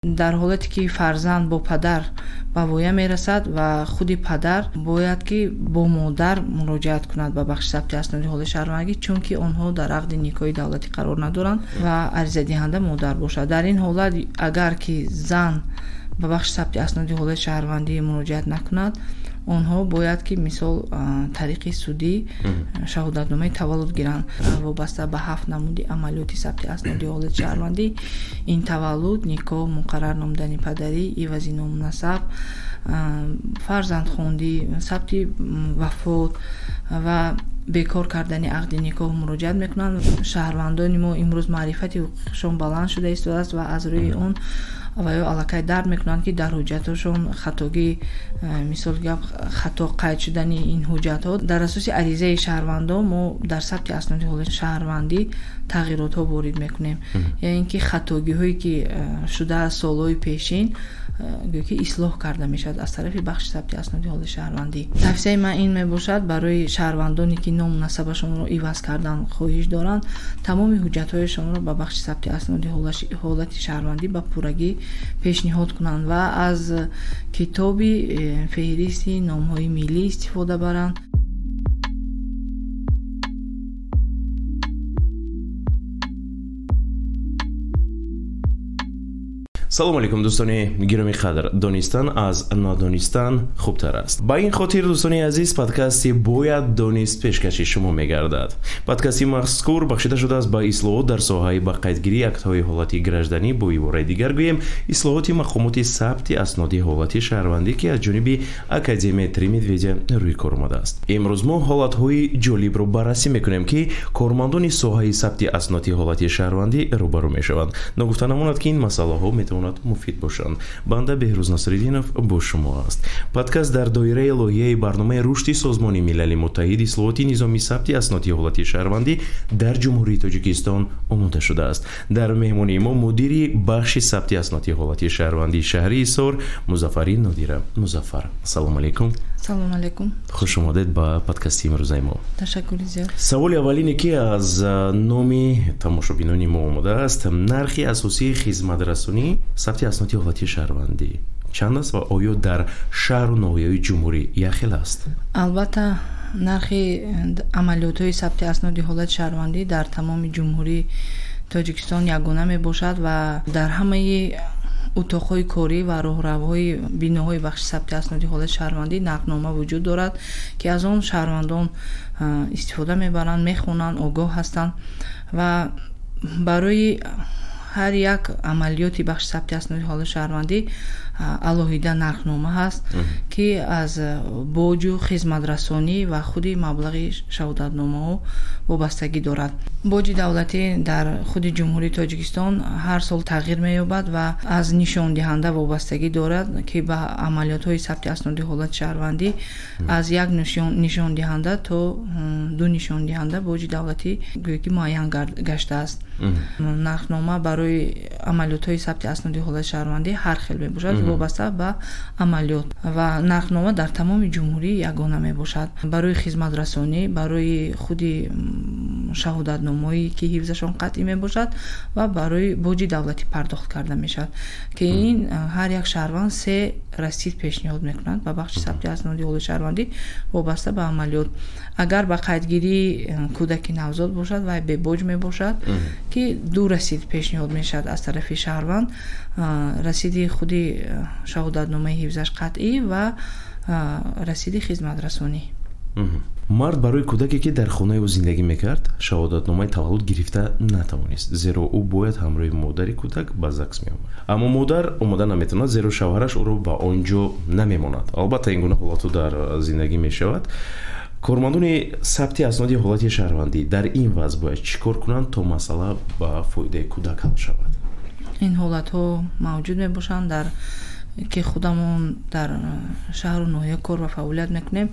در حالتی که فرزند با پدر به ویه میرسد و خودی پدر باید که با مادر مراجعت کند به بخش ثبت اسناد حال شهروندی، چون که آنها در عقد نیکاحی دولتی قرار ندارند و عریضه دهنده مادر باشد. در این حالت اگر که زن به بخش ثبت اسناد حال شهروندی مراجعت نکند، آنها باید که مثال طریق سودی شهادتنامه تولد گیرند وابسته به 7 نمودی عملیاتی ثبت اسناد حالت شهروندی. این تولد، نکاح، مقرر نمودن پدری، عوضی نام نسب، فرزندخواندی، ثبت وفات و بیکار کردن عقد نکاح مراجعت میکنند. شهروندان ما امروز معرفت حقوقشان بلند شده است و از روی اون و یا علاقه درد میکنند که در حجتشون خطاگی، مثال گپ خطا قید شدن این حجت ها در اساس عریضه شهروندان ما در ثبت اسناد حال شهروندی تغییرات ها وارد میکنیم. یعنی اینکه خطاگی هایی که شده از سالهای پیشین گویا که اصلاح کرده میشد از طرف بخش ثبت اسناد حال شهروندی. توصیه من این میباشد برای شهروندانی که نام و نسبشون رو عوض کردن خواهش دارند، تمام حجت هایشان رو به بخش ثبت اسناد حالت شهروندی به پورگی پیشنهاد کنند و از کتابی فهرست نام‌های ملی استفاده برند. سلام علیکم دوستان گرامی قدر. دانستن از ندانستن خوبتر است. با این خاطر دوستان عزیز پادکستی باید دانست پیشکش شما میگردد. پادکستی مذکور بخشیده شده است با اصلاحات در ساحه با قیدگیری اکت‌های حالتی گردشدنی. با عبارت دیگر گوییم اصلاحات مقامات ثبت اسناد حالتی شهروندی که از جانب اکادمی تریمدویدیا روی کار آمده است. امروز ما حالت‌های جالب رو بررسی میکنیم که کارمندان ساحه ثبت اسناد حالتی شهروندی روبرو میشوند. نگفته نماند که این مسئله ها میتواند مفید باشند. بنده بهروز نصرالدینов با شما است. پادکست در دایره لایحه برنامه رشد سازمان ملل متحد اصلاحات نظام ثبت اسناد حالتی شهروندی در جمهوری تاجیکستان آماده شده است. در مهمانی ما مدیر بخش ثبت اسناد حالتی شهروندی شهری ایسار مظفری نادیره. مظفر، سلام علیکم. سلام علیکم. خوش آمدید با پادکست امروز ما. تشکر زیاد. سوال اولینی که از نامی تماشابینان ما آمده است، نرخ اساسی خدمت رسانی ثبت اسناد حالتی شهروندی چند است و آیا در شهر و ناحیه‌های جمهوری یخل است؟ البته نرخ عملیات های ثبت اسناد حالت شهروندی در تمام جمهوری تاجیکستان یگانه می باشد و در همه اتاق‌های کاری و راهروهای بیناهای بخش ثبت اسناد حالت شهروندی نقلنامه وجود دارد که از آن شهروندان استفاده میبرند، میخوانند، آگاه هستند و برای هر یک عملیاتی بخش ثبت اسناد حالت شهروندی علاهیده نرخنامه هست که از باج و خدمت رسانی و خود مبلغ شهادتنامه ها وابستگی دارد. باج دولتی در خود جمهوری تاجیکستان هر سال تغییر می‌یابد و از نشان دهنده وابستگی دارد که به عملیات های ثبت اسناد حالت شهروندی از یک نشان دهنده تا 2 نشان دهنده باج دولتی گویا که معین گشته است. نرخنامه برای عملیات های ثبت اسناد حالت شهروندی هر خیل میباشد وابسته به عملیات و نرخنامه در تمام جمهوری یگانه میباشد. برای خدمت رسانی، برای خود شهادتنامه‌ای که حفظشان قطعی میباشد و برای باج دولتی پرداخت کرده میشد که این هر یک شهروند 3 رسید پیشنهاد میکنند به بخش ثبت اسناد حالت شهروندی وابسته به عملیات. اگر به قیدگیری کودک نوزاد باشد و به باج میباشد که 2 رسید پیشنهاد میشد از طرف شهروند، رسید خودی شهادتنامه حفظش قطعی و رسید خدمت رسانی. مرد برای کودکی که در خانه او زندگی میکرد شهادتنامه تولد گرفته نتوانست، زیرا او باید همراه مادر کودک به زکس میآمد. اما مادر آمده نمیتواند زیرا شوهرش او را به آنجا نمیماند. البته این گونه حالات در زندگی میشود. کارمندان ثبت اسناد حالت شهروندی در این وضع باید چیکار کنند تا مسئله به فایده کودک حل شود؟ این حالت ها موجود می باشند در که خودمون در شهر و ناحیه کار و فعالیت میکنیم،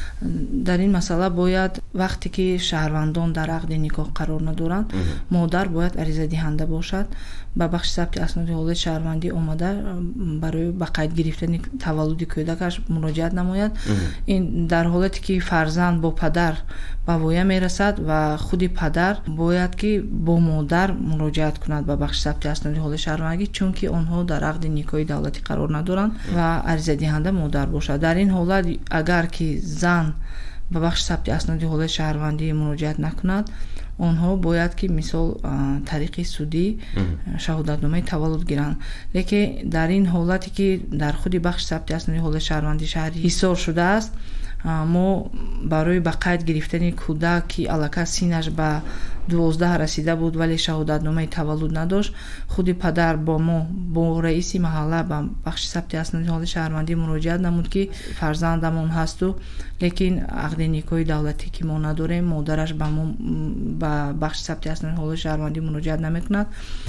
در این مسئله باید وقتی که شهروندان در عقد نکاح قرار ندارند، مادر باید عریضه دهنده باشد، به بخش ثبت اسناد حالت شهروندی آمده برای به قید گرفتن تولد کودکش مراجعت نماید. این در حالتی که فرزند با پدر به وایه میرسد و خود پدر باید که با مادر مراجعت کند به بخش ثبت اسناد حالت شهروندی، چون که آنها در عقد نکاح دولتی قرار ندارند و عریضه دهنده مادر باشد. در این حالت اگر که زن به بخش ثبت اسناد حالت شهروندی مراجعت نکند، آنها باید که مثال طریق سودی شهادتنامه تولد گیرند. لیکن در این حالتی که در خود بخش ثبت اسناد حالت شهروندی شهری حصار شده است، ما برای به قید گرفتن کودک که الکه سینش به 12 رسیده بود ولی شهادتنامه تولد نداشت، خود پدر با ما با رئیس محله به بخش ثبت اسناد حالت شهروندی مراجعت نمود که فرزندمون هست و لیکن عقد نکاح دولتی که ما نداریم، مادرش به ما به بخش ثبت اسناد حالت شهروندی مراجعت نمیکند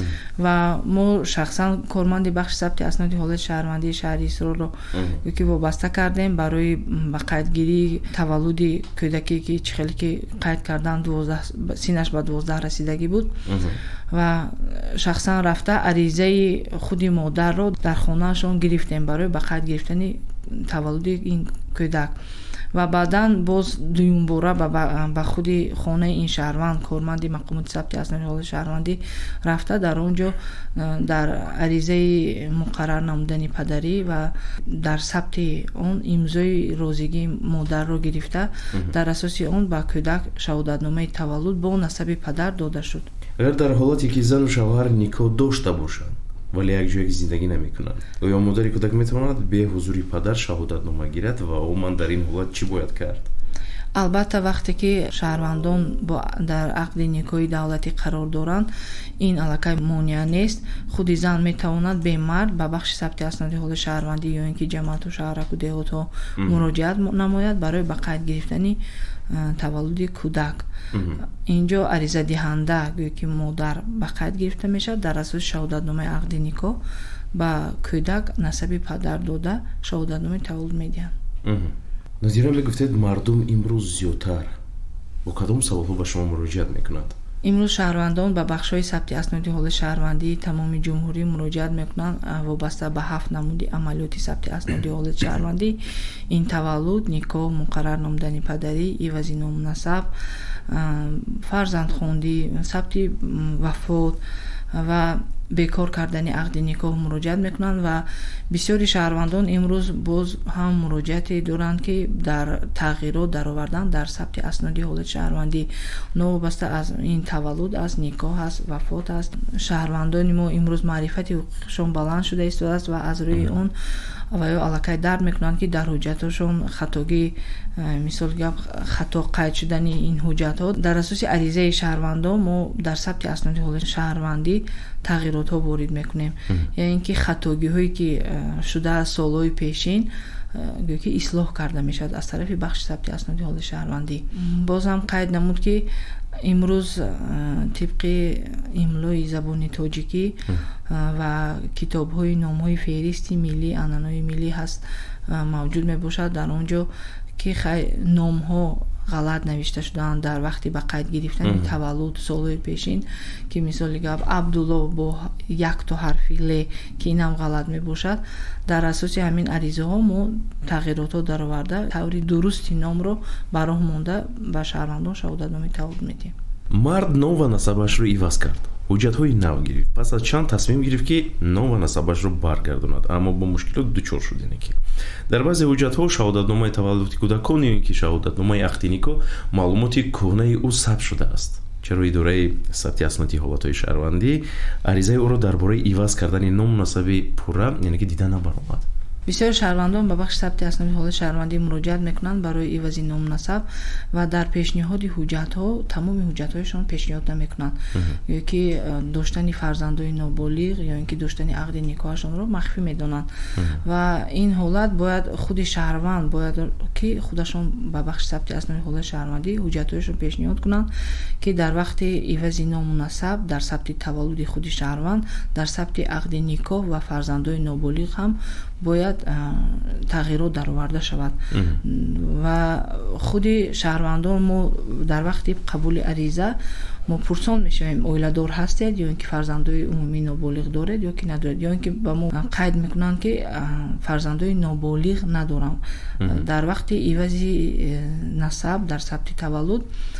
و ما شخصا کارمند بخش ثبت اسناد حالت شهروندی شهری اسرار رو که وابسته کردیم برای به قیدگیری تولد کودکی که چخیلی که قید کردن 12 سینش به 12 رسیدگی بود و شخصا رفته عریضه خود مادر رو در خانهشون گرفتیم برای به قید گرفتن تولد این کودک و بعداً باز دویم باره به خود خانه این شهروند کارمند مقامات ثبت اسناد حالت شهروندی رفته در اونجا در عریضه مقرر نمودن پدری و در ثبت اون امضای رازیگی مادر رو گرفته، در اساس اون به کودک شهادتنامه تولد با نسب پدر داده شد. اگر در حالتی که زن و شوهر نکاح داشته باشند ولی یک جایی زندگی نمیکنند، یا مادر کودک میتواند به حضور پدر شهادتنامه گیرد و عموما در این حالت چی باید کرد؟ البته وقتی که شهروندان در عقد نکاح دولتی قرار دارند، این الکه مانع نیست. خود زن میتواند به مرد به بخش ثبت اسناد حالت شهروندی یا اینکه جماعت و شهرک و دهات ها مراجعت نماید برای به قید گرفتن تولد کودک. اینجا عریضه دهنده گویا که مادر به قید گرفته میشه، در اساس شهادتنامه عقد نکاح به کودک نسب پدر داده شهادتنامه تولد میدن. نظیره میگفتید مردم امروز زیادتر با کدام سوال‌ها به شما مراجعت میکنند؟ امروز شهروندان به بخش‌های ثبت اسناد حالت شهروندی تمام جمهوری مراجعت میکنند وابسته به 7 نمود عملیات ثبت اسناد حالت شهروندی: این تولد، نکاح، مقرر نمودن پدری، عوضی نام نسب، فرزندخواندی، ثبت وفات و بیکار کردن عقد نکاح مراجعت میکنند و بسیاری شهروندان امروز باز هم مراجعتی دارند که در تغییرات در آوردن در ثبت اسناد حالت شهروندی نوبسته از این تولد است، نکاح است، وفات است. شهروندان ما امروز معرفتی حقوقشون بلند شده است و از روی اون و یا علاقه درد میکنند که در حجتشون خطاگی مثال گپ خطا قید شدن این حجت ها در اساس عریضه شهروندان ما در ثبت اسناد حالت شهروندی تغییرات ها وارد میکنیم. یعنی اینکه خطاگی هایی که شده از سالهای پیشین گویا که اصلاح کرده میشد از طرف بخش ثبت اسناد حالت شهروندی. باز هم قید نمود که امروز طبق املای زبان تاجیکی و کتاب های نام های فهرستی ملی عنعنای ملی هست موجود می باشد، در اونجا که نام ها غلط نوشته شدن در وقتی به قید گرفتن تولد سالهای پیشین که مثال گفت عبدالله با یک تا حرف ل که اینم غلط می باشد. در اساس همین عریضه ها ما تغییرات ها در آورده طوری درستی نام رو برای مونده به شهروندان شهادتنامه تولد میدیم. مرد نام و نسبش رو عوض کرد، حجت‌های نو گرفت، پس از چند تصمیم گرفت که نام و نسبش رو برگرداند، اما با مشکلات دچار شد. که در بعضی حجت‌ها شهادتنامه تولد کودکان یا که شهادتنامه عقد نکاح معلومات کهنه او ثبت شده است. چرا اداره ثبت اسناد حالت‌های شهروندی عریضه او را درباره عوض کردن نام و نسب پوره یعنی که دیده نبرآمد؟ بسیار شهروندان به بخش ثبت اسناد حالت شهروندی مراجعت میکنند برای عوض نام نسب و در پیشنهاد حجت ها تمام حجت هایشان پیشنهاد نمیکنند یا که داشتن فرزندای نابالغ یا اینکه داشتن عقد نکاحشان رو مخفی میدونند و این حالت باید خود شهروند باید که خودشون به بخش ثبت اسناد حالت شهروندی حجت هایشون پیشنهاد کنند که در وقت عوض نام نسب در ثبت تولد خود شهروند در ثبت عقد نکاح و فرزندای نابالغ هم باید تغییرات در آورده شود و خود شهروندان ما در وقت قبول عریضه ما پرسان میشویم اویله دار هستید یا اینکه فرزندای عمومی نابالغ دارید یا که ندارید یا اینکه با ما قید میکنن که فرزندای نابالغ ندارم. در وقت عوض نسب در ثبت تولد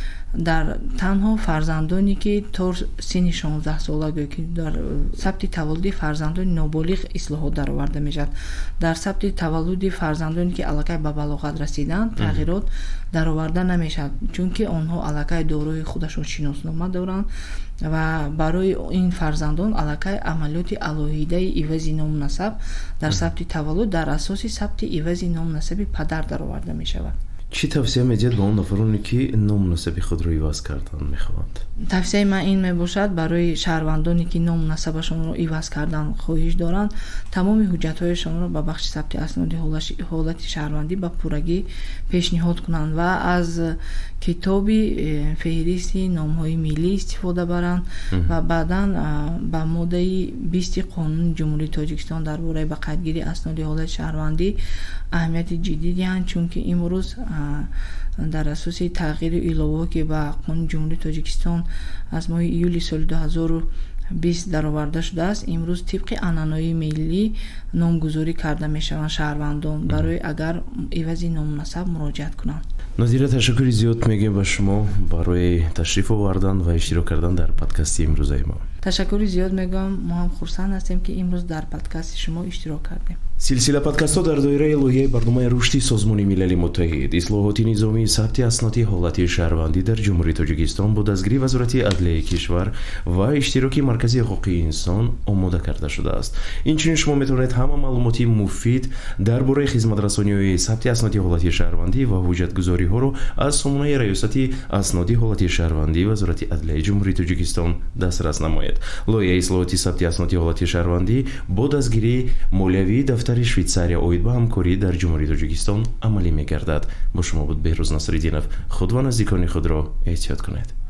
در تنها فرزندانی که تا سن 16 سالگی که در ثبت تولد فرزندان نابالغ اصلاحات در آورده میشد. در ثبت تولد فرزندانی که الکی به بلاغت رسیدن تغییرات در آورده نمیشد چون که آنها الکی دارای خودشون شناسنامه دارند و برای این فرزندان الکی عملیات الهیده عوض نام نسب در ثبت تولد در اساس ثبت عوض نام نسب پدر در آورده میشود. چی توصیه میدید به اون نفرانی که نام نسب خود رو عوض کردن میخواهند؟ توصیه من این میباشد برای شهروندانی که نام نسبشون رو عوض کردن خواهش دارند تمام حجت‌هایشان رو به بخش ثبت اسناد حالت شهروندی به پورگی پیشنهاد کنند و از کتاب فهرست نام‌های ملی استفاده برند و بعداً به ماده 20 قانون جمهوری تاجیکستان درباره به قیدگیری اسناد حالت شهروندی اهمیت جدی دهند چون که امروز در اساس تغییر الهه که به قانون جمهوری تاجیکستان از ماه ایولی سال 2020 در آورده شده است امروز طبق عنعنه‌های ملی نامگذاری کرده میشوند شهروندان برای اگر عوض نام نسب مراجعت کنند. نظیر تشکر زیاد میگیم به شما برای تشریف آوردن و اشتراک کردن در پادکست امروزه ما. تشکر زیاد میگم ما هم خرسند هستیم که امروز در پادکست شما اشتراک کردیم. سلسله پادکست ها در دایره لایحه برنامه رشدی سازمان ملل متحد اصلاحات نظامی ثبت اسناد حالت شهروندی در جمهوری تاجیکستان با دستگیری وزارت عدلیه کشور و اشتراک مرکزی حقوق انسان آماده کرده شده است. اینچنین شما میتونید همه معلومات مفید درباره خدمت رسانی ثبت اسناد حالت شهروندی و حجتگذاری ها رو از سامانه ریاستی اسناد حالت شهروندی وزارت عدلیه جمهوری تاجیکستان دسترس نمایید. لایحه اصلاحات ثبت اسناد حالت شهروندی با دستگیری مولوی دفتر شویتساریا اوید با همکاری در جمهوری تاجیکستان عملی می‌گردد. با شما بود بهروز ناصرالدینов. خود و نزدیکان خود را احتیاط کنید.